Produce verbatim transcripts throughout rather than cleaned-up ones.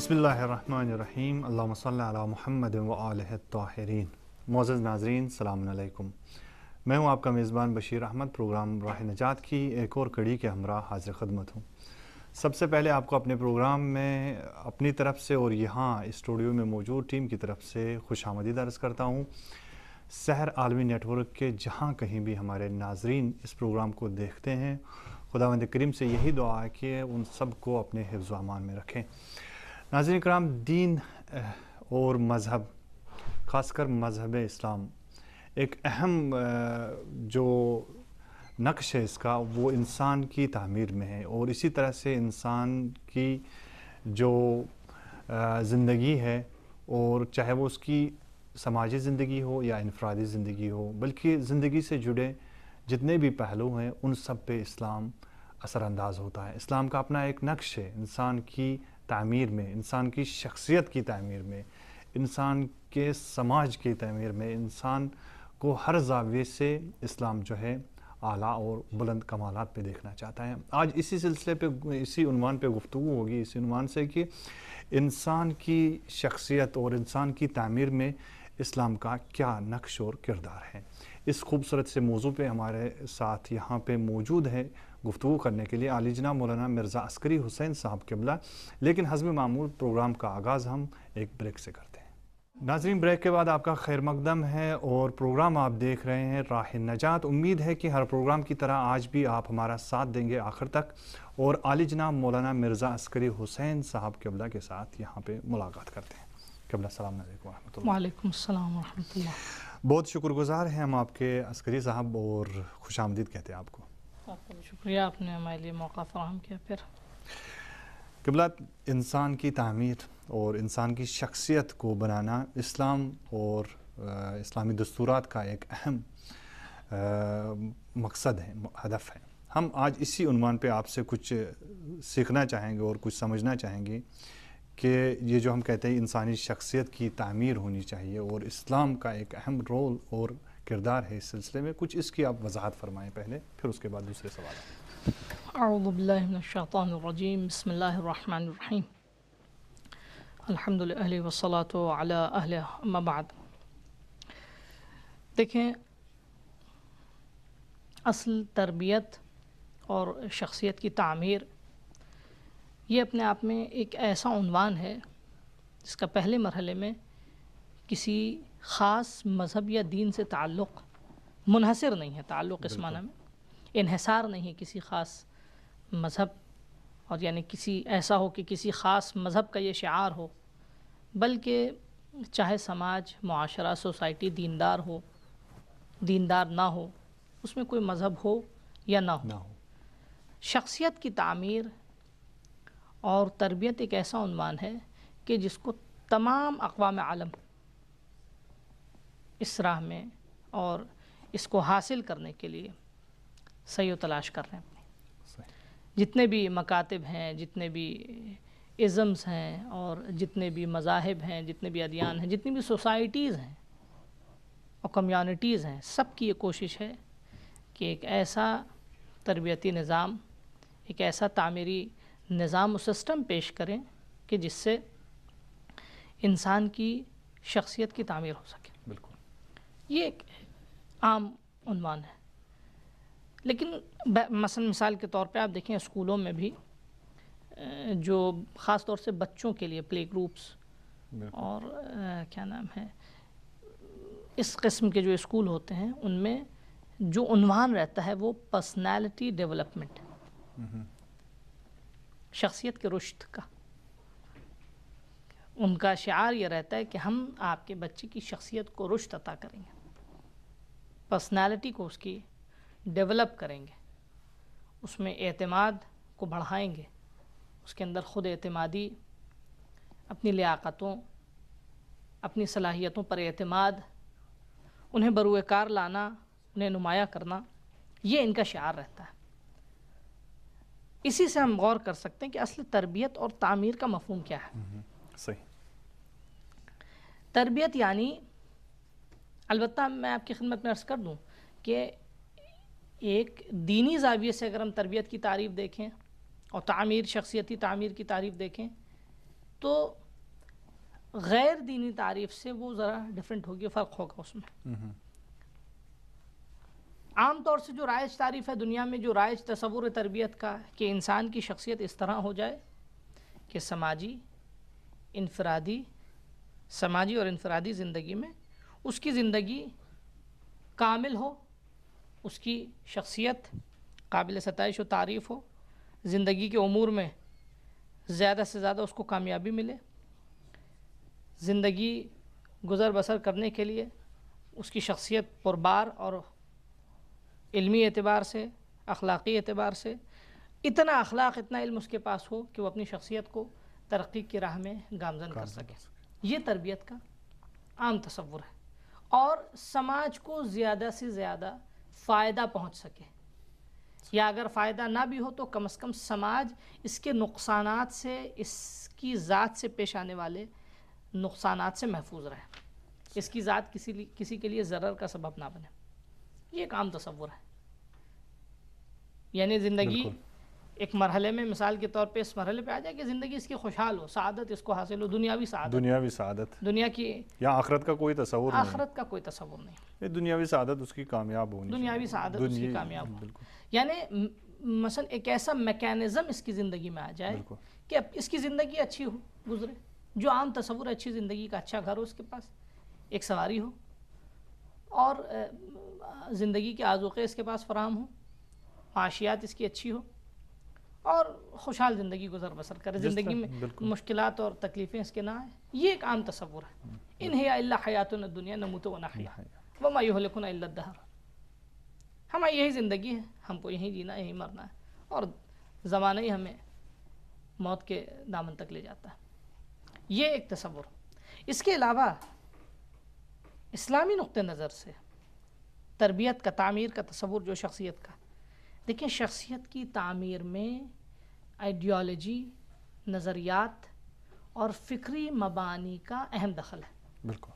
بسم اللہ الرحمن الرحیم، اللہم صلی علی محمد و آلہ الطاہرین۔ معزز ناظرین، السلام علیکم۔ میں ہوں آپ کا میزبان بشیر احمد، پروگرام راہ نجات کی ایک اور کڑی کے ہمراہ حاضر خدمت ہوں۔ سب سے پہلے آپ کو اپنے پروگرام میں اپنی طرف سے اور یہاں اسٹوڈیو میں موجود ٹیم کی طرف سے خوش آمدید عرض کرتا ہوں۔ سحر عالمی نیٹ ورک کے جہاں کہیں بھی ہمارے ناظرین اس پروگرام کو دیکھتے ہیں، خداوند کریم سے یہی دعا ہے کہ ان سب کو اپنے حفظ و امان میں رکھیں۔ ناظرین کرام، دین اور مذہب، خاص کر مذہب اسلام، ایک اہم جو نقش ہے اس کا وہ انسان کی تعمیر میں ہے، اور اسی طرح سے انسان کی جو زندگی ہے، اور چاہے وہ اس کی سماجی زندگی ہو یا انفرادی زندگی ہو، بلکہ زندگی سے جڑے جتنے بھی پہلو ہیں ان سب پہ اسلام اثر انداز ہوتا ہے۔ اسلام کا اپنا ایک نقش ہے انسان کی تعمیر میں، انسان کی شخصیت کی تعمیر میں، انسان کے سماج کی تعمیر میں۔ انسان کو ہر زاویے سے اسلام جو ہے اعلیٰ اور بلند کمالات پہ دیکھنا چاہتا ہے۔ آج اسی سلسلے پہ، اسی عنوان پہ گفتگو ہوگی، اسی عنوان سے کہ انسان کی شخصیت اور انسان کی تعمیر میں اسلام کا کیا نقش اور کردار ہے۔ اس خوبصورت سے موضوع پہ ہمارے ساتھ یہاں پہ موجود ہے گفتگو کرنے کے لیے عالی جناب مولانا مرزا عسکری حسین صاحب قبلہ۔ لیکن حسب معمول پروگرام کا آغاز ہم ایک بریک سے کرتے ہیں۔ ناظرین، بریک کے بعد آپ کا خیر مقدم ہے اور پروگرام آپ دیکھ رہے ہیں راہ نجات۔ امید ہے کہ ہر پروگرام کی طرح آج بھی آپ ہمارا ساتھ دیں گے آخر تک، اور عالی جناب مولانا مرزا عسکری حسین صاحب قبلہ کے ساتھ یہاں پہ ملاقات کرتے ہیں۔ قبلہ السلام علیکم ورحمۃ اللہ۔ وعلیکم السلام ورحمۃ اللہ۔ بہت شکر گزار ہیں ہم آپ کے عسکری صاحب، اور خوش آمدید کہتے ہیں آپ کو۔ آپ کا بھی شکریہ، آپ نے ہمارے لیے موقع فراہم کیا۔ پھر قبلہ، انسان کی تعمیر اور انسان کی شخصیت کو بنانا اسلام اور اسلامی دستورات کا ایک اہم مقصد ہے، ہدف ہے۔ ہم آج اسی عنوان پہ آپ سے کچھ سیکھنا چاہیں گے اور کچھ سمجھنا چاہیں گے کہ یہ جو ہم کہتے ہیں انسانی شخصیت کی تعمیر ہونی چاہیے، اور اسلام کا ایک اہم رول اور کردار ہے اس سلسلے میں۔ کچھ اس کی آپ وضاحت فرمائیں پہلے، پھر اس کے بعد دوسرے سوال۔ اعوذ باللہ من الشیطان الرجیم، بسم اللہ الرحمن الرحیم، الحمد للہ والصلاۃ علی اہلہ، اما بعد۔ دیکھیں، اصل تربیت اور شخصیت کی تعمیر یہ اپنے آپ میں ایک ایسا عنوان ہے جس کا پہلے مرحلے میں کسی خاص مذہب یا دین سے تعلق منحصر نہیں ہے۔ تعلق اس معنی میں انحصار نہیں ہے کسی خاص مذہب، اور یعنی کسی ایسا ہو کہ کسی خاص مذہب کا یہ شعار ہو، بلکہ چاہے سماج، معاشرہ، سوسائٹی دیندار ہو، دیندار نہ ہو، اس میں کوئی مذہب ہو یا نہ ہو، شخصیت کی تعمیر اور تربیت ایک ایسا عنوان ہے کہ جس کو تمام اقوام عالم اس راہ میں اور اس کو حاصل کرنے کے لیے سعی و تلاش کر رہے ہیں۔ جتنے بھی مکاتب ہیں، جتنے بھی ازمز ہیں، اور جتنے بھی مذاہب ہیں، جتنے بھی ادیان ہیں، جتنی بھی سوسائٹیز ہیں اور کمیونٹیز ہیں، سب کی یہ کوشش ہے کہ ایک ایسا تربیتی نظام، ایک ایسا تعمیری نظام و سسٹم پیش کریں کہ جس سے انسان کی شخصیت کی تعمیر ہو سکے۔ بالکل، یہ ایک عام عنوان ہے۔ لیکن مثلا مثال کے طور پہ آپ دیکھیں، اسکولوں میں بھی جو خاص طور سے بچوں کے لیے پلے گروپس اور کیا نام ہے اس قسم کے جو اسکول ہوتے ہیں، ان میں جو عنوان رہتا ہے وہ پرسنالٹی ڈیولپمنٹ، شخصیت کے رشد کا۔ ان کا شعار یہ رہتا ہے کہ ہم آپ کے بچے کی شخصیت کو رشد عطا کریں گے، پرسنالٹی کو اس کی ڈیولپ کریں گے، اس میں اعتماد کو بڑھائیں گے، اس کے اندر خود اعتمادی، اپنی لیاقتوں، اپنی صلاحیتوں پر اعتماد، انہیں بروئے کار لانا، انہیں نمایاں کرنا، یہ ان کا شعار رہتا ہے۔ اسی سے ہم غور کر سکتے ہیں کہ اصل تربیت اور تعمیر کا مفہوم کیا ہے۔ صحیح۔ تربیت یعنی، البتہ میں آپ کی خدمت میں عرض کر دوں کہ ایک دینی زاویے سے اگر ہم تربیت کی تعریف دیکھیں اور تعمیر، شخصیتی تعمیر کی تعریف دیکھیں، تو غیر دینی تعریف سے وہ ذرا ڈفرینٹ ہوگی، فرق ہوگا اس میں. عام طور سے جو رائج تعریف ہے دنیا میں، جو رائج تصور تربیت کا، کہ انسان کی شخصیت اس طرح ہو جائے کہ سماجی انفرادی سماجی اور انفرادی زندگی میں اس کی زندگی کامل ہو، اس کی شخصیت قابل ستائش و تعریف ہو، زندگی کے امور میں زیادہ سے زیادہ اس کو کامیابی ملے، زندگی گزر بسر کرنے کے لیے اس کی شخصیت پربار اور علمی اعتبار سے، اخلاقی اعتبار سے اتنا اخلاق، اتنا علم اس کے پاس ہو کہ وہ اپنی شخصیت کو ترقی کی راہ میں گامزن کر سکے. یہ تربیت کا عام تصور ہے، اور سماج کو زیادہ سے زیادہ فائدہ پہنچ سکے، یا اگر فائدہ نہ بھی ہو تو کم از کم سماج اس کے نقصانات سے، اس کی ذات سے پیش آنے والے نقصانات سے محفوظ رہے، اس کی ذات کسی کسی کے لیے ضرر کا سبب نہ بنے. یہ ایک عام تصور ہے. یعنی زندگی ایک مرحلے میں، مثال کے طور پہ اس مرحلے پہ آ جائے کہ زندگی اس کی خوشحال ہو، سعادت اس کو حاصل ہو، دنیاوی سعادت دنیاوی سعادت دنیا کی، یا آخرت کا کوئی تصور نہیں، آخرت کا کوئی تصور نہیں، یہ دنیاوی سعادت اس کی کامیاب ہونی، دنیاوی سعادت اس کی کامیاب ہو. یعنی مثلا ایک ایسا میکینزم اس کی زندگی میں آ جائے کہ اس کی زندگی اچھی ہو، گزرے. جو عام تصور ہے اچھی زندگی کا، اچھا گھر ہو اس کے پاس، ایک سواری ہو، اور زندگی کے آذوقے اس کے پاس فراہم ہوں، معاشیات اس کی اچھی ہو، اور خوشحال زندگی گزر بسر کرے، زندگی میں مشکلات اور تکلیفیں اس کے نہ آئیں. یہ ایک عام تصور ہے. ان ہی الا حیاتنا الدنیا نموت و نحیا وما یہلکنا الا الدہر. ہماری یہی زندگی ہے، ہم کو یہیں جینا، یہیں مرنا ہے، اور زمانہ ہی ہمیں موت کے دامن تک لے جاتا ہے. یہ ایک تصور. اس کے علاوہ اسلامی نقطہ نظر سے تربیت کا، تعمیر کا تصور جو شخصیت کا، دیکھیں شخصیت کی تعمیر میں آئیڈیالوجی، نظریات اور فکری مبانی کا اہم دخل ہے. بالکل.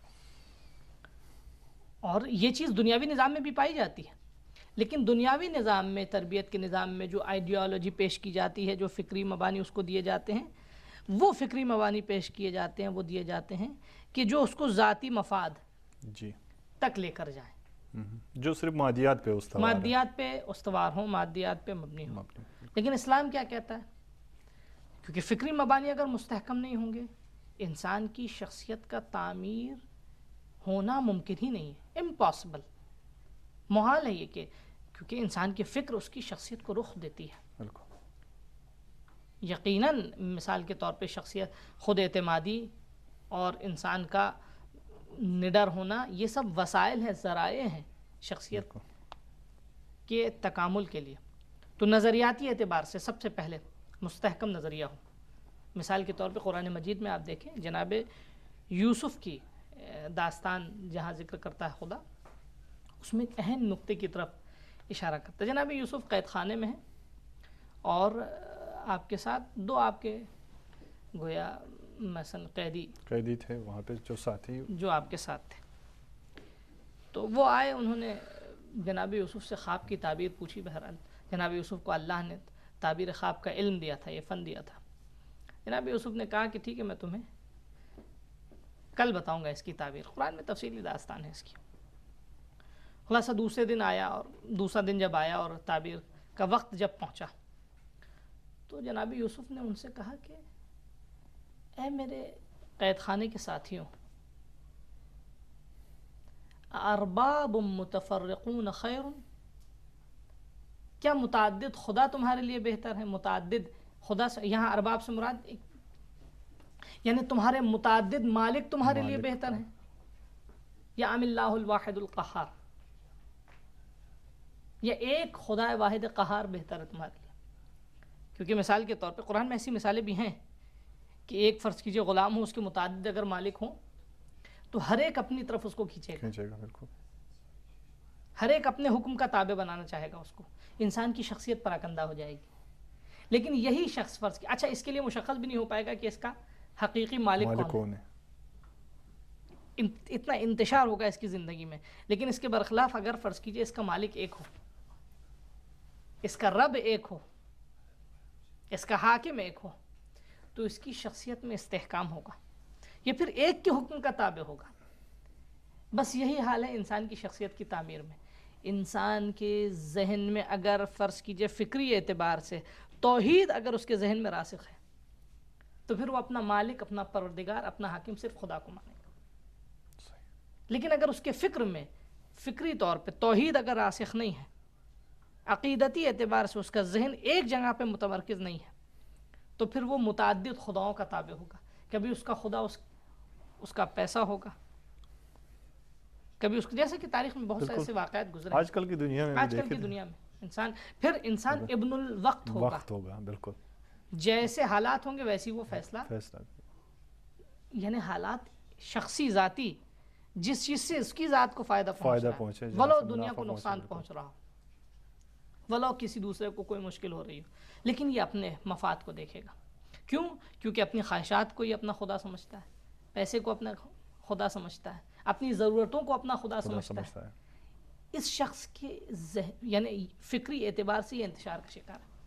اور یہ چیز دنیاوی نظام میں بھی پائی جاتی ہے، لیکن دنیاوی نظام میں، تربیت کے نظام میں جو آئیڈیالوجی پیش کی جاتی ہے، جو فکری مبانی اس کو دیے جاتے ہیں، وہ فکری مبانی پیش کیے جاتے ہیں، وہ دیے جاتے ہیں کہ جو اس کو ذاتی مفاد جی تک لے کر جائیں، جو صرف مادیات پہ استوار مادیات پہ استوار ہوں، مادیات پہ مبنی ہوں. لیکن اسلام کیا کہتا ہے؟ کیونکہ فکری مبانی اگر مستحکم نہیں ہوں گے، انسان کی شخصیت کا تعمیر ہونا ممکن ہی نہیں ہے، امپاسبل، محال ہے یہ، کہ کیونکہ انسان کی فکر اس کی شخصیت کو رخ دیتی ہے. بالکل. یقیناً مثال کے طور پہ شخصیت، خود اعتمادی اور انسان کا نڈر ہونا، یہ سب وسائل ہیں، ذرائع ہیں شخصیت کے تکامل کے لیے. تو نظریاتی اعتبار سے سب سے پہلے مستحکم نظریہ ہو. مثال کے طور پہ قرآن مجید میں آپ دیکھیں، جناب یوسف کی داستان جہاں ذکر کرتا ہے خدا، اس میں ایک اہم نقطے کی طرف اشارہ کرتا ہے. جناب یوسف قید خانے میں ہیں، اور آپ کے ساتھ دو آپ کے گویا مثلا قیدی قیدی تھے وہاں پہ، جو ساتھی جو آپ کے ساتھ تھے. تو وہ آئے، انہوں نے جناب یوسف سے خواب کی تعبیر پوچھی. بہرحال جناب یوسف کو اللہ نے تعبیر خواب کا علم دیا تھا، یہ فن دیا تھا. جناب یوسف نے کہا کہ ٹھیک ہے، میں تمہیں کل بتاؤں گا اس کی تعبیر. قرآن میں تفصیلی داستان ہے اس کی. خلاصہ دوسرے دن آیا، اور دوسرا دن جب آیا اور تعبیر کا وقت جب پہنچا، تو جناب یوسف نے ان سے کہا کہ اے میرے قید خانے کے ساتھیوں، ارباب متفرقون خیر، کیا متعدد خدا تمہارے لیے بہتر ہے؟ متعدد خدا سے یہاں ارباب سے مراد یعنی تمہارے متعدد مالک تمہارے لیے بہتر ہیں، یا ام اللہ الواحد القہار، یا ایک خدا واحد قہار بہتر ہے تمہارے لیے؟ کیونکہ مثال کے طور پہ قرآن میں ایسی مثالیں بھی ہیں کہ ایک فرض کیجئے غلام ہو، اس کے متعدد اگر مالک ہوں تو ہر ایک اپنی طرف اس کو کھینچے گا، کھینچے گا. بالکل. ہر ایک اپنے حکم کا تابع بنانا چاہے گا اس کو. انسان کی شخصیت پراکندہ ہو جائے گی. لیکن یہی شخص فرض کی، اچھا اس کے لیے مشخص بھی نہیں ہو پائے گا کہ اس کا حقیقی مالک, مالک کون ہے. اتنا انتشار ہوگا اس کی زندگی میں. لیکن اس کے برخلاف اگر فرض کیجئے اس کا مالک ایک ہو، اس کا رب ایک ہو، اس کا حاکم ایک ہو، تو اس کی شخصیت میں استحکام ہوگا، یہ پھر ایک کے حکم کا تابع ہوگا۔ بس یہی حال ہے انسان کی شخصیت کی تعمیر میں۔ انسان کے ذہن میں اگر فرض کیجئے فکری اعتبار سے توحید اگر اس کے ذہن میں راسخ ہے تو پھر وہ اپنا مالک، اپنا پروردگار، اپنا حاکم صرف خدا کو مانے گا۔ لیکن اگر اس کے فکر میں فکری طور پہ توحید اگر راسخ نہیں ہے، عقیدتی اعتبار سے اس کا ذہن ایک جگہ پہ متمرکز نہیں ہے، تو پھر وہ متعدد خداؤں کا تابع ہوگا۔ کبھی اس کا خدا اس, اس کا پیسہ ہوگا، کبھی اس جیسے کہ تاریخ میں بہت سے ایسے واقعات گزرے آج کل کی دنیا میں آج کل کی دنیا میں انسان پھر انسان ابن الوقت ہوگا، وقت ہوگا، بالکل جیسے حالات ہوں گے ویسی وہ فیصلہ فیصلہ یعنی حالات شخصی ذاتی جس چیز سے اس کی ذات کو فائدہ فائدہ پہنچ پہنچے، رہا ہے، جہاں ولو سے دنیا منافع کو نقصان پہنچے، پہنچ رہا ہو، ولو کسی دوسرے کو کوئی مشکل ہو رہی ہو، لیکن یہ اپنے مفاد کو دیکھے گا۔ کیوں؟ کیونکہ اپنی خواہشات کو یہ اپنا خدا سمجھتا ہے، پیسے کو اپنا خدا سمجھتا ہے، اپنی ضرورتوں کو اپنا خدا سمجھتا ہے۔ اس شخص کے ذہن یعنی فکری اعتبار سے یہ انتشار کا شکار ہے۔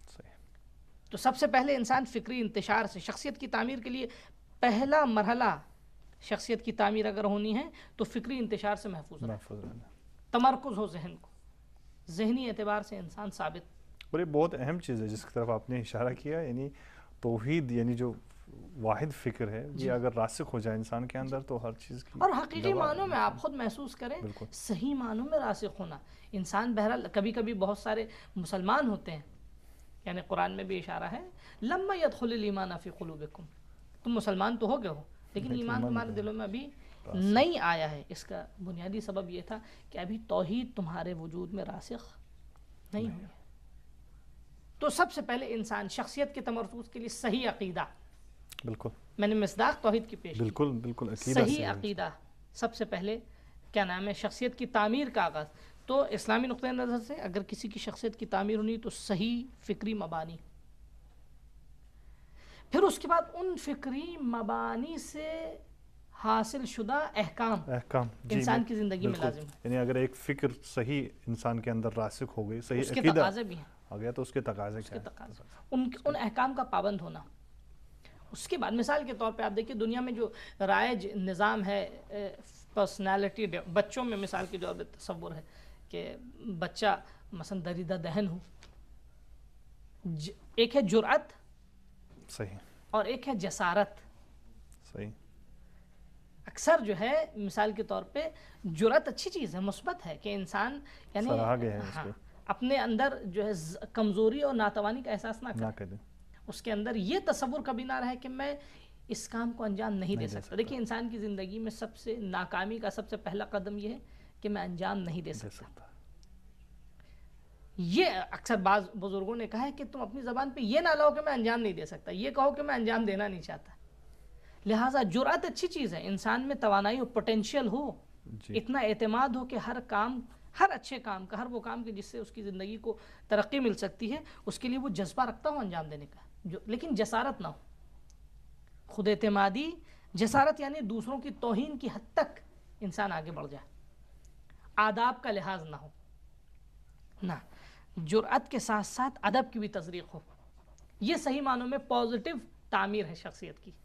تو سب سے پہلے انسان فکری انتشار سے شخصیت کی تعمیر کے لیے پہلا مرحلہ شخصیت کی تعمیر اگر ہونی ہے تو فکری انتشار سے محفوظ رہنا، تمرکز ہو ذہن کو، ذہنی اعتبار سے انسان ثابت۔ اور یہ بہت اہم چیز ہے جس کی طرف آپ نے اشارہ کیا، یعنی توحید یعنی جو واحد فکر ہے یہ اگر راسخ ہو جائے انسان کے اندر تو ہر چیز کی اور حقیقی معنوں میں آپ خود محسوس کریں، صحیح معنوں میں راسخ ہونا۔ انسان بہرحال کبھی کبھی بہت سارے مسلمان ہوتے ہیں، یعنی قرآن میں بھی اشارہ ہے لما يدخل الایمان فی قلوبکم، تم مسلمان تو ہو گئے ہو لیکن ایمان تمہارے دلوں میں ابھی نہیں آیا ہے۔ اس کا بنیادی سبب یہ تھا کہ ابھی توحید تمہارے وجود میں راسخ نہیں ہوئی۔ تو سب سے پہلے انسان شخصیت کے تمرکز کے لیے صحیح عقیدہ، بالکل میں نے مصداق توحید کی پیش، بالکل بالکل عقیدہ، صحیح عقیدہ سب سے پہلے کیا نام ہے شخصیت کی تعمیر کا آغاز۔ تو اسلامی نقطۂ نظر سے اگر کسی کی شخصیت کی تعمیر ہونی تو صحیح فکری مبانی، پھر اس کے بعد ان فکری مبانی سے حاصل شدہ احکام احکام انسان کی زندگی میں لازم ہے۔ یعنی اگر ایک فکر صحیح انسان کے اندر راسخ ہو گئی، صحیح اس کے عقیدہ تقاضے بھی ہیں، آ گیا تو اس کے تقاضے کیا ہیں؟ ان ان احکام کا پابند ہونا۔ اس کے بعد مثال کے طور پہ آپ دیکھیں دنیا میں جو رائج نظام ہے پرسنالٹی، بچوں میں مثال کے طور پہ تصور ہے کہ بچہ مثلا دریدہ دہن ہو، ایک ہے جرأت صحیح اور ایک ہے جسارت۔ صحیح اکثر جو ہے مثال کے طور پہ جرأت اچھی چیز ہے، مثبت ہے کہ انسان یعنی سراہا گیا ہے اس کو، اپنے اندر جو ہے کمزوری اور ناتوانی کا احساس نہ کرے، اس کے اندر یہ تصور کبھی نہ رہے کہ میں اس کام کو انجام نہیں دے سکتا۔ دیکھیں انسان کی زندگی میں سب سے ناکامی کا سب سے پہلا قدم یہ ہے کہ میں انجام نہیں دے سکتا۔ یہ اکثر بعض بزرگوں نے کہا ہے کہ تم اپنی زبان پہ یہ نہ لاؤ کہ میں انجام نہیں دے سکتا، یہ کہو کہ میں انجام دینا نہیں چاہتا۔ لہٰذا جرأت اچھی چیز ہے، انسان میں توانائی ہو، پوٹینشیل ہو، اتنا اعتماد ہو کہ ہر کام، ہر اچھے کام کا، ہر وہ کام کے جس سے اس کی زندگی کو ترقی مل سکتی ہے اس کے لیے وہ جذبہ رکھتا ہو انجام دینے کا، جو لیکن جسارت نہ ہو، خود اعتمادی جسارت یعنی دوسروں کی توہین کی حد تک انسان آگے بڑھ جائے، آداب کا لحاظ نہ ہو، نہ جرأت کے ساتھ ساتھ ادب کی بھی تزریق ہو۔ یہ صحیح معنوں میں پازیٹیو تعمیر ہے شخصیت کی۔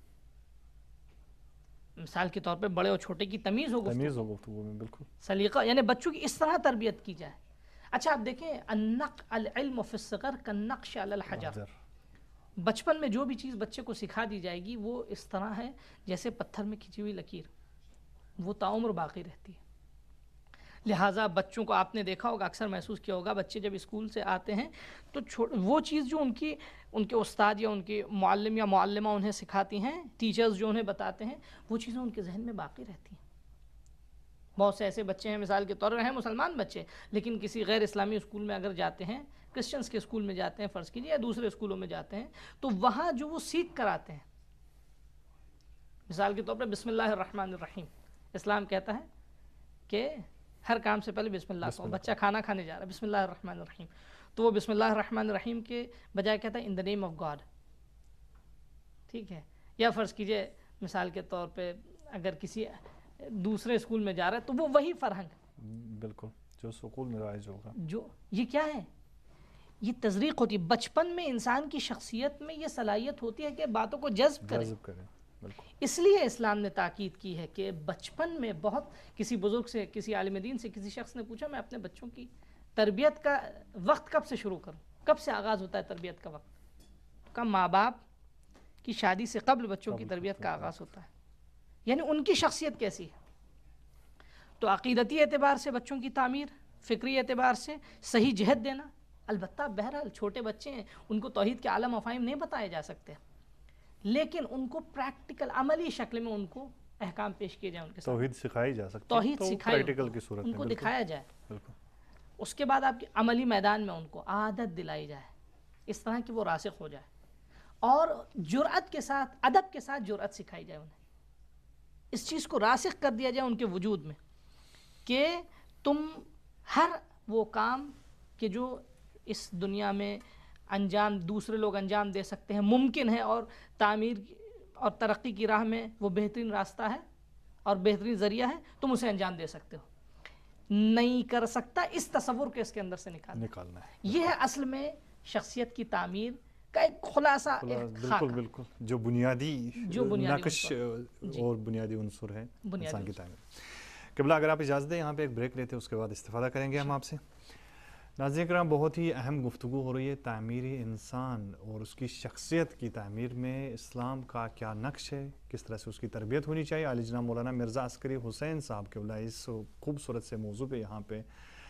مثال کے طور پہ بڑے اور چھوٹے کی تمیز ہو، تمیز ہو گفتگو میں، بالکل سلیقہ، یعنی بچوں کی اس طرح تربیت کی جائے۔ اچھا آپ دیکھیں النق العلم فی الصغر کالنقش علی الحجر، بچپن میں جو بھی چیز بچے کو سکھا دی جائے گی وہ اس طرح ہے جیسے پتھر میں کھینچی ہوئی لکیر، وہ تعمر باقی رہتی ہے۔ لہٰذا بچوں کو آپ نے دیکھا ہوگا، اکثر محسوس کیا ہوگا، بچے جب اسکول سے آتے ہیں تو وہ چیز جو ان کی ان کے استاد یا ان کے معلم یا معلمہ انہیں سکھاتی ہیں، ٹیچرز جو انہیں بتاتے ہیں، وہ چیزیں ان کے ذہن میں باقی رہتی ہیں۔ بہت سے ایسے بچے ہیں مثال کے طور پر ہیں مسلمان بچے لیکن کسی غیر اسلامی اسکول میں اگر جاتے ہیں، کرسچنس کے اسکول میں جاتے ہیں فرض کیجیے، یا دوسرے اسکولوں میں جاتے ہیں، تو وہاں جو وہ سیکھ کر آتے ہیں، مثال کے طور پر بسم اللہ الرحمن الرحیم، اسلام کہتا ہے کہ ہر کام سے پہلے بسم اللہ کہو، بچہ کھانا کھانے جا رہا ہے بسم اللہ الرحمن الرحیم، تو وہ بسم اللہ الرحمن الرحیم کے بجائے کہتا ہے ان دا نیم آف گاڈ، ٹھیک ہے۔ یا فرض کیجئے مثال کے طور پہ اگر کسی دوسرے اسکول میں جا رہا ہے تو وہ وہی فرہنگ، بالکل جو سکول میں رائج ہوگا، جو یہ کیا ہے، یہ تزریق ہوتی ہے بچپن میں، انسان کی شخصیت میں یہ صلاحیت ہوتی ہے کہ باتوں کو جذب کرے. جذب کرے. بالکل. اس لیے اسلام نے تاکید کی ہے کہ بچپن میں بہت، کسی بزرگ سے، کسی عالم دین سے کسی شخص نے پوچھا میں اپنے بچوں کی تربیت کا وقت کب سے شروع کروں، کب سے آغاز ہوتا ہے تربیت کا وقت؟ کم ماں باپ کی شادی سے قبل بچوں کی تربیت کا آغاز ہوتا ہے. یعنی ان کی شخصیت کیسی ہے. تو عقیدتی اعتبار سے بچوں کی تعمیر، فکری اعتبار سے صحیح جہت دینا. البتہ بہرحال چھوٹے بچے ہیں، ان کو توحید کے اعلیٰ مفاہیم نہیں بتائے جا سکتے، لیکن ان کو پریکٹیکل عملی شکل میں ان کو احکام پیش کیے جائیں، ان کے ساتھ توحید سکھائی جا سکتی ہے، توحید تو سکھائی پریکٹیکل کی صورت ان میں کو بالکل. دکھایا جائے. بالکل. اس کے بعد آپ کی عملی میدان میں ان کو عادت دلائی جائے اس طرح کہ وہ راسخ ہو جائے، اور جرأت کے ساتھ، ادب کے ساتھ جرأت سکھائی جائے انہیں. اس چیز کو راسخ کر دیا جائے ان کے وجود میں کہ تم ہر وہ کام کہ جو اس دنیا میں انجام دوسرے لوگ انجام دے سکتے ہیں ممکن ہے، اور تعمیر اور ترقی کی راہ میں وہ بہترین راستہ ہے اور بہترین ذریعہ ہے، تم اسے انجام دے سکتے ہو. نہیں کر سکتا اس تصور کے اس کے اندر سے نکالنا نکالنا ہے. یہ ہے اصل میں شخصیت کی تعمیر کا ایک خلاصہ، ایک بالکل خاکہ بالکل جو بنیادی جو بنیادی نقش عنصر. اور بنیادی عنصر ہے بنیادی انسان کی عنصر. تعمیر. قبلہ اگر آپ اجازت دیں یہاں پہ ایک بریک لیتے ہیں، اس کے بعد استفادہ کریں گے ہم آپ سے. ناظرین کرام، بہت ہی اہم گفتگو ہو رہی ہے تعمیری انسان اور اس کی شخصیت کی تعمیر میں اسلام کا کیا نقش ہے، کس طرح سے اس کی تربیت ہونی چاہیے. عالی جناب مولانا مرزا عسکری حسین صاحب قبلہ اس خوبصورت سے موضوع پہ یہاں پہ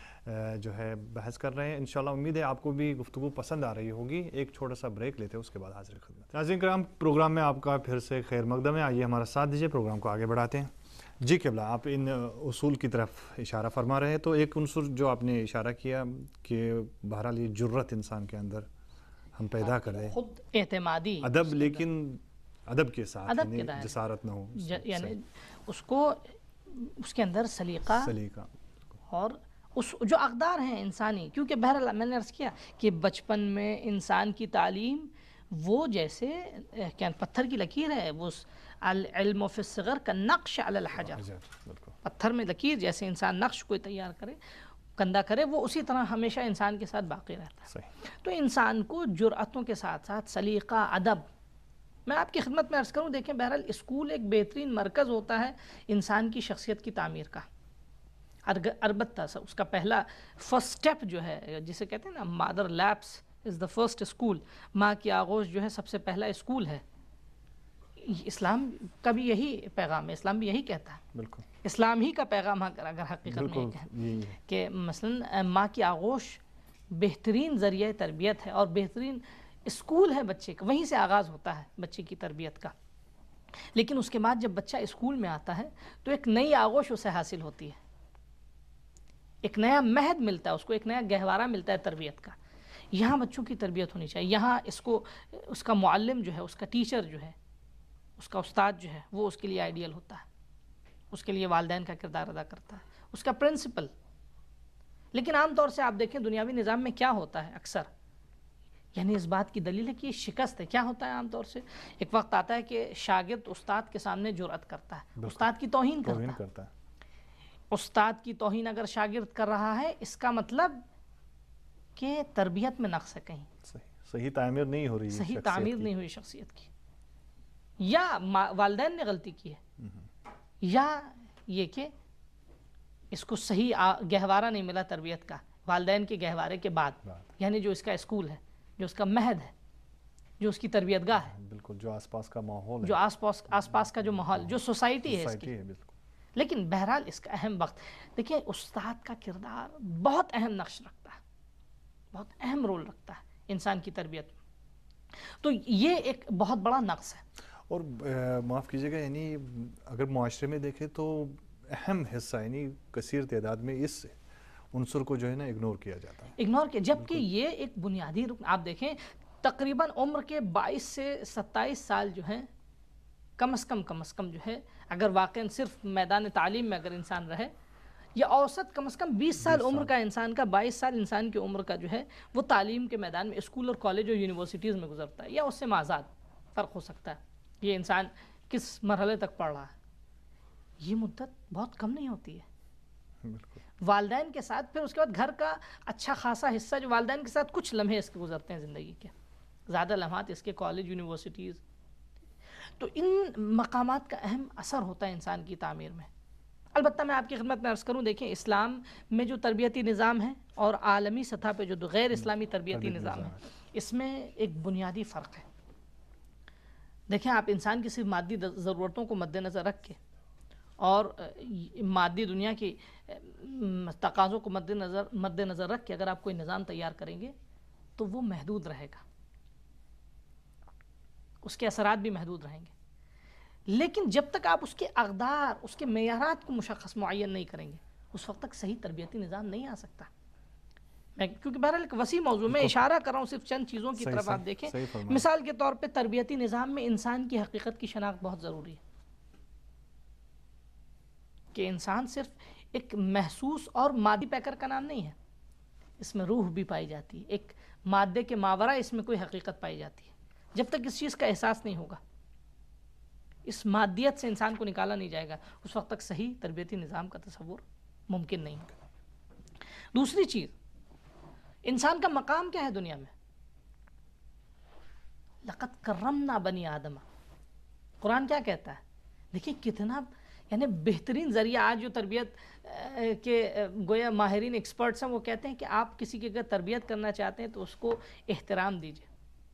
جو ہے بحث کر رہے ہیں. انشاءاللہ امید ہے آپ کو بھی گفتگو پسند آ رہی ہوگی. ایک چھوٹا سا بریک لیتے ہیں، اس کے بعد حاضر خدمت. ناظرین کرام، پروگرام میں آپ کا پھر سے خیر مقدم ہے. آئیے ہمارا ساتھ دیجیے، پروگرام کو آگے بڑھاتے ہیں. جی قبلہ، آپ ان اصول کی طرف اشارہ فرما رہے ہیں. تو ایک عنصر جو آپ نے اشارہ کیا کہ بہرحال یہ جرت انسان کے اندر ہم پیدا کریں، خود اعتمادی ادب، لیکن ادب کے ساتھ، ادب یعنی کے دائرے، جسارت نہ ہو، یعنی اس کو اس کے اندر سلیقہ سلیقہ اور اس جو اقدار ہیں انسانی. کیونکہ بہرحال میں نے عرض کیا کہ بچپن میں انسان کی تعلیم وہ جیسے کیا پتھر کی لکیر ہے، وہ العلم فی الصغر کا نقش علی الحجر، پتھر میں لکیر جیسے انسان نقش کوئی تیار کرے، کندہ کرے، وہ اسی طرح ہمیشہ انسان کے ساتھ باقی رہتا ہے. صحیح. تو انسان کو جرأتوں کے ساتھ ساتھ سلیقہ، ادب. میں آپ کی خدمت میں عرض کروں، دیکھیں بہرحال اسکول ایک بہترین مرکز ہوتا ہے انسان کی شخصیت کی تعمیر کا. البتہ اس کا پہلا فرسٹ سٹیپ جو ہے، جسے کہتے ہیں نا mother laps is the first school, ماں کی آغوش جو ہے سب سے پہلا اسکول ہے. اسلام کا بھی یہی پیغام ہے، اسلام بھی یہی کہتا ہے. بالکل. اسلام ہی کا پیغام اگر حقیقت میں کہیں کہ مثلا ماں کی آغوش بہترین ذریعہ تربیت ہے اور بہترین اسکول ہے بچے کا، وہیں سے آغاز ہوتا ہے بچے کی تربیت کا. لیکن اس کے بعد جب بچہ اسکول میں آتا ہے تو ایک نئی آغوش اسے حاصل ہوتی ہے، ایک نیا مہد ملتا ہے اس کو، ایک نیا گہوارہ ملتا ہے تربیت کا. یہاں بچوں کی تربیت ہونی چاہیے. یہاں اس کو اس کا معلم جو ہے، اس کا ٹیچر جو ہے، اس کا استاد جو ہے، وہ اس کے لیے آئیڈیل ہوتا ہے، اس کے لیے والدین کا کردار ادا کرتا ہے، اس کا پرنسپل. لیکن عام طور سے آپ دیکھیں دنیاوی نظام میں کیا ہوتا ہے اکثر، یعنی اس بات کی دلیل ہے کہ یہ شکست ہے. کیا ہوتا ہے عام طور سے؟ ایک وقت آتا ہے کہ شاگرد استاد کے سامنے جرأت کرتا ہے، استاد کی توہین کرتا ہے. استاد کی توہین اگر شاگرد کر رہا ہے، اس کا مطلب کہ تربیت میں نقص ہے، کہیں صحیح تعمیر نہیں ہو رہی، صحیح تعمیر نہیں ہوئی شخصیت کی، یا والدین نے غلطی کی ہے، یا یہ کہ اس کو صحیح گہوارہ نہیں ملا تربیت کا والدین کے گہوارے کے بعد. یعنی جو اس کا اسکول ہے، جو اس کا مہد ہے، جو اس کی تربیت گاہ ہے، بالکل، جو آس پاس کا ماحول ہے، جو آس پاس آس پاس کا جو ماحول، جو سوسائٹی ہے اس کی. لیکن بہرحال اس کا اہم وقت، دیکھیں استاد کا کردار بہت اہم نقش رکھتا ہے، بہت اہم رول رکھتا ہے انسان کی تربیت میں. تو یہ ایک بہت بڑا نقص ہے. اور معاف کیجیے گا، یعنی اگر معاشرے میں دیکھیں تو اہم حصہ، یعنی کثیر تعداد میں اس عنصر کو جو ہے نا اگنور کیا جاتا ہے، اگنور کیا، جبکہ یہ ایک بنیادی رکن. آپ دیکھیں تقریباً عمر کے بائیس سے ستائیس سال جو ہیں کم از کم کم از کم جو ہے، اگر واقعاً صرف میدان تعلیم میں اگر انسان رہے، یا اوسط کم از کم بیس سال عمر کا انسان کا، بائیس سال انسان کی عمر کا جو ہے وہ تعلیم کے میدان میں اسکول اور کالج اور یونیورسٹیز میں گزرتا ہے، یا اس سے مازاد فرق ہو سکتا ہے یہ انسان کس مرحلے تک پڑھ رہا ہے. یہ مدت بہت کم نہیں ہوتی ہے. والدین کے ساتھ، پھر اس کے بعد گھر کا اچھا خاصا حصہ جو والدین کے ساتھ کچھ لمحے اس کے گزرتے ہیں زندگی کے، زیادہ لمحات اس کے کالج یونیورسٹیز. تو ان مقامات کا اہم اثر ہوتا ہے انسان کی تعمیر میں. البتہ میں آپ کی خدمت میں عرض کروں، دیکھیں اسلام میں جو تربیتی نظام ہے اور عالمی سطح پہ جو غیر اسلامی تربیتی نظام ہے، اس میں ایک بنیادی فرق ہے. دیکھیں آپ انسان کی صرف مادی ضرورتوں کو مد نظر رکھ کے اور مادی دنیا کی تقاضوں کو مد نظر مد نظر رکھ کے اگر آپ کوئی نظام تیار کریں گے تو وہ محدود رہے گا، اس کے اثرات بھی محدود رہیں گے. لیکن جب تک آپ اس کے اقدار، اس کے معیارات کو مشخص معین نہیں کریں گے، اس وقت تک صحیح تربیتی نظام نہیں آ سکتا. میں کیونکہ بہرحال ایک وسیع موضوع میں اشارہ کر رہا ہوں صرف چند چیزوں کی طرف. آپ دیکھیں مثال کے طور پہ تربیتی نظام میں انسان کی حقیقت کی شناخت بہت ضروری ہے، کہ انسان صرف ایک محسوس اور مادی پیکر کا نام نہیں ہے، اس میں روح بھی پائی جاتی ہے، ایک مادے کے ماورا اس میں کوئی حقیقت پائی جاتی ہے. جب تک اس چیز کا احساس نہیں ہوگا، اس مادیت سے انسان کو نکالا نہیں جائے گا، اس وقت تک صحیح تربیتی نظام کا تصور ممکن نہیں ہوگا. دوسری چیز، انسان کا مقام کیا ہے دنیا میں؟ لقد کرمنا بنی آدم. قرآن کیا کہتا ہے؟ دیکھیں کتنا یعنی بہترین ذریعہ آج جو تربیت کے گویا ماہرین ایکسپرٹس ہیں وہ کہتے ہیں کہ آپ کسی کی اگر تربیت کرنا چاہتے ہیں تو اس کو احترام دیجیے،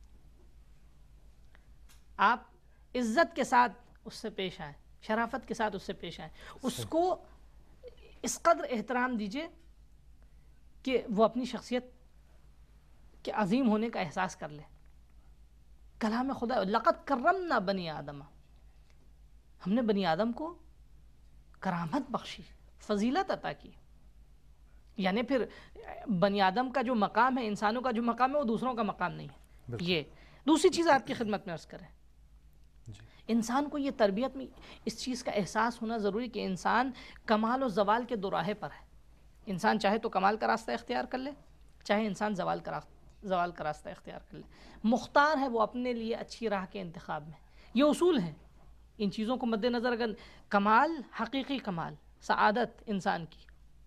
آپ عزت کے ساتھ اس سے پیش آئیں، شرافت کے ساتھ اس سے پیش آئیں، اس کو اس قدر احترام دیجیے کہ وہ اپنی شخصیت کے عظیم ہونے کا احساس کر لے. کلام خدا لقد کرمنا بنی آدم، ہم نے بنی آدم کو کرامت بخشی، فضیلت عطا کی. یعنی پھر بنی آدم کا جو مقام ہے، انسانوں کا جو مقام ہے، وہ دوسروں کا مقام نہیں ہے. یہ دوسری چیز آپ کی خدمت میں عرض کریں، انسان کو یہ تربیت میں اس چیز کا احساس ہونا ضروری کہ انسان کمال و زوال کے دو راہے پر ہے. انسان چاہے تو کمال کا راستہ اختیار کر لے، چاہے انسان زوال کا زوال کا راستہ اختیار کر لے. مختار ہے وہ اپنے لیے اچھی راہ کے انتخاب میں. یہ اصول ہیں، ان چیزوں کو مد نظر اگر کمال، حقیقی کمال، سعادت انسان کی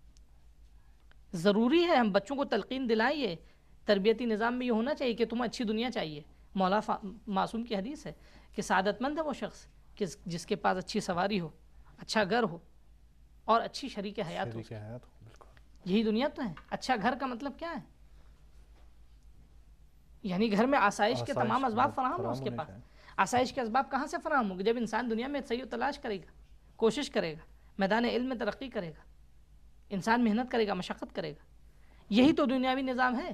ضروری ہے. ہم بچوں کو تلقین دلائیے، تربیتی نظام میں یہ ہونا چاہیے کہ تمہیں اچھی دنیا چاہیے. مولا معصوم کی حدیث ہے کہ سعادت مند ہے وہ شخص کہ جس کے پاس اچھی سواری ہو، اچھا گھر ہو اور اچھی شریک حیات ہو. یہی دنیا تو ہے. اچھا گھر کا مطلب کیا ہے؟ یعنی گھر میں آسائش کے تمام اسباب فراہم ہو. اس کے پاس آسائش کے اسباب کہاں سے فراہم ہوں گے؟ جب انسان دنیا میں صحیح تلاش کرے گا، کوشش کرے گا، میدان علم میں ترقی کرے گا، انسان محنت کرے گا، مشقت کرے گا. یہی تو دنیاوی نظام ہے،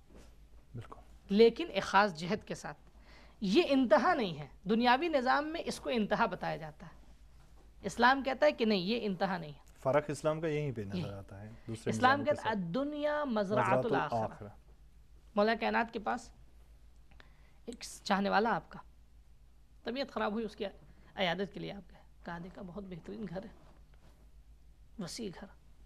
لیکن ایک خاص جہد کے ساتھ. یہ انتہا نہیں ہے. دنیاوی نظام میں اس کو انتہا بتایا جاتا ہے، اسلام کہتا ہے کہ نہیں، یہ انتہا نہیں ہے. فرق اسلام کا یہیں پہ نظر آتا ہے. اسلام کہتا ہے الدنیا مزرعۃ الآخرہ. مولا کائنات کے پاس ایک چاہنے والا آپ کا طبیعت خراب ہوئی، اس کی عیادت کے لیے آپ گئے، کہا دیکھا بہت بہترین گھر ہے، وسیع گھر.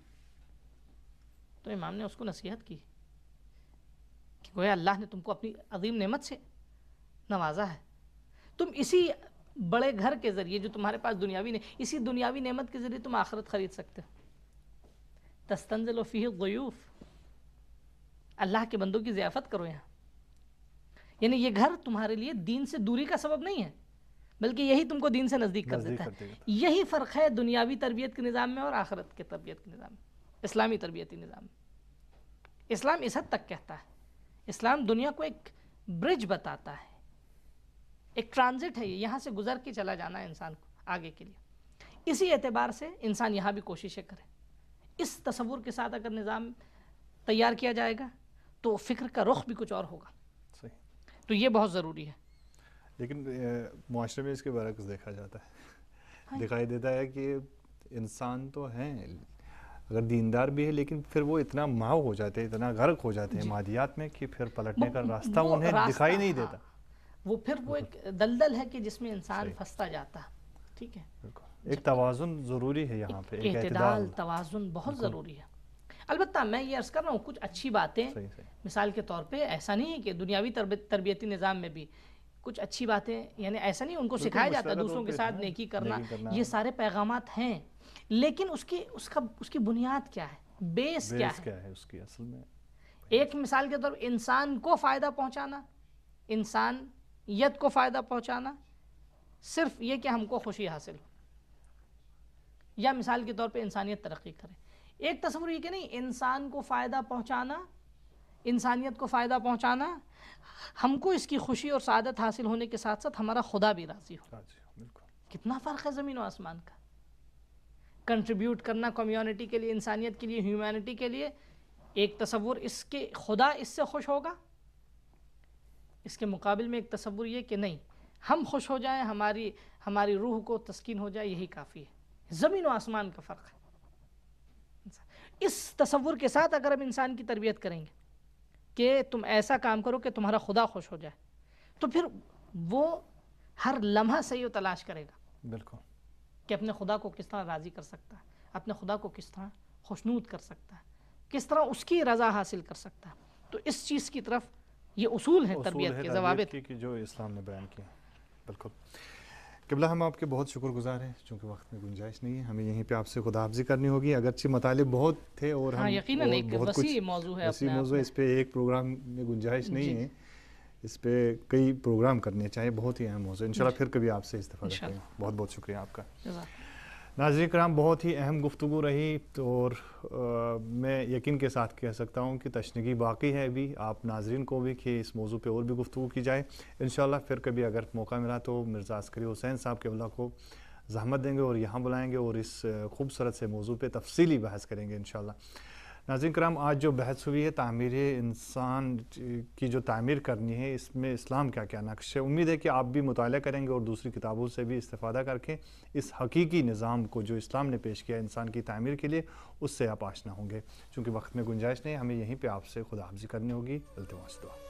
تو امام نے اس کو نصیحت کی کہ گویا اللہ نے تم کو اپنی عظیم نعمت سے نوازا ہے، تم اسی بڑے گھر کے ذریعے جو تمہارے پاس دنیاوی نے اسی دنیاوی نعمت کے ذریعے تم آخرت خرید سکتے ہو. تستنزل فیہ الضیوف، اللہ کے بندوں کی ضیافت کرو یہاں. یعنی یہ گھر تمہارے لیے دین سے دوری کا سبب نہیں ہے، بلکہ یہی تم کو دین سے نزدیک کر دیتا ہے. یہی فرق ہے دنیاوی تربیت کے نظام میں اور آخرت کے تربیت کے نظام میں، اسلامی تربیتی نظام میں. اسلام اس حد تک کہتا ہے، اسلام دنیا کو ایک برج بتاتا ہے، ایک ٹرانزٹ ہے، یہ یہاں سے گزر کے چلا جانا ہے انسان کو آگے کے لیے. اسی اعتبار سے انسان یہاں بھی کوششیں کرے. اس تصور کے ساتھ اگر نظام تیار کیا جائے گا تو فکر کا رخ بھی کچھ اور ہوگا. صحیح. تو یہ بہت ضروری ہے. لیکن معاشرے میں اس کے برعکس دیکھا جاتا ہے، دکھائی دیتا ہے کہ انسان تو ہیں اگر دیندار بھی ہے، لیکن پھر وہ اتنا ماؤ ہو جاتے ہیں، اتنا غرق ہو جاتے ہیں مادیات میں کہ پھر پلٹنے کا راستہ انہیں دکھائی نہیں دیتا. وہ پھر وہ ایک دلدل ہے کہ جس میں انسان پھنستا جاتا. ٹھیک ہے، ایک توازن ضروری ہے یہاں پہ، ایک اعتدال، توازن بہت ضروری ہے. البتہ میں یہ عرض کر رہا ہوں کچھ اچھی باتیں، مثال کے طور پہ ایسا نہیں ہے کہ دنیاوی تربیتی نظام میں بھی کچھ اچھی باتیں، یعنی ایسا نہیں ان کو سکھایا جاتا دوسروں کے ساتھ نیکی کرنا، یہ سارے پیغامات ہیں. لیکن اس کی اس کا اس کی بنیاد کیا ہے، بیس کیا بیس ہے؟ کیا ہے اس کی اصل میں؟ ایک مثال کے طور پر انسان کو فائدہ پہنچانا، انسانیت کو فائدہ پہنچانا، صرف یہ کہ ہم کو خوشی حاصل ہو، یا مثال کے طور پہ انسانیت ترقی کرے۔ ایک تصور یہ کہ نہیں، انسان کو فائدہ پہنچانا، انسانیت کو فائدہ پہنچانا، ہم کو اس کی خوشی اور سعادت حاصل ہونے کے ساتھ ساتھ ہمارا خدا بھی راضی ہو۔ بالکل کتنا فرق ہے زمین و آسمان کا۔ کنٹریبیوٹ کرنا کمیونٹی کے لیے، انسانیت کے لیے، ہیومینٹی کے لیے، ایک تصور اس کے خدا اس سے خوش ہوگا، اس کے مقابل میں ایک تصور یہ کہ نہیں، ہم خوش ہو جائیں، ہماری ہماری روح کو تسکین ہو جائے، یہی کافی ہے۔ زمین و آسمان کا فرق ہے۔ اس تصور کے ساتھ اگر ہم انسان کی تربیت کریں گے کہ تم ایسا کام کرو کہ تمہارا خدا خوش ہو جائے، تو پھر وہ ہر لمحہ صحیح و تلاش کرے گا بالکل کہ اپنے خدا کو کس طرح راضی کر سکتا ہے، اپنے خدا کو کس طرح خوشنود کر سکتا ہے، کس طرح اس کی رضا حاصل کر سکتا ہے۔ تو اس چیز کی طرف یہ اصول ہیں اصول تربیت ہے کے، تربیت ضوابط کی کہ جو اسلام نے بیان کیا۔ بالکل قبلہ، ہم آپ کے بہت شکر گزار ہیں، چونکہ وقت میں گنجائش نہیں ہے، ہمیں یہیں پہ آپ سے خدا حافظی کرنی ہوگی، اگرچہ مطالب بہت تھے اور ہم ہاں یقیناً اور ایک بہت وسیع کچھ موضوع ہے وسیع اپنے آپ موضوع ہے، میں۔ اس پہ ایک پروگرام میں گنجائش نہیں جی ہے، اس پہ کئی پروگرام کرنے چاہیے، بہت ہی اہم موضوع ہے۔ انشاءاللہ پھر کبھی آپ سے استفادہ کریں انشاءاللہ۔ گے۔ بہت بہت شکریہ آپ کا۔ جزاک ناظرین کرام، بہت ہی اہم گفتگو رہی، اور میں یقین کے ساتھ کہہ سکتا ہوں کہ تشنگی باقی ہے ابھی آپ ناظرین کو بھی کہ اس موضوع پہ اور بھی گفتگو کی جائے۔ انشاءاللہ پھر کبھی اگر موقع ملا تو مرزا عسکری حسین صاحب قبلہ کو زحمت دیں گے اور یہاں بلائیں گے اور اس خوبصورت سے موضوع پہ تفصیلی بحث کریں گے انشاءاللہ۔ ناظرین کرام، آج جو بحث ہوئی ہے تعمیر انسان کی جو تعمیر کرنی ہے، اس میں اسلام کیا کیا نقش ہے، امید ہے کہ آپ بھی مطالعہ کریں گے اور دوسری کتابوں سے بھی استفادہ کر کے اس حقیقی نظام کو جو اسلام نے پیش کیا انسان کی تعمیر کے لیے، اس سے آپ آشنا ہوں گے۔ چونکہ وقت میں گنجائش نہیں، ہمیں یہیں پہ آپ سے خدا حافظی کرنی ہوگی۔ التماس دعا۔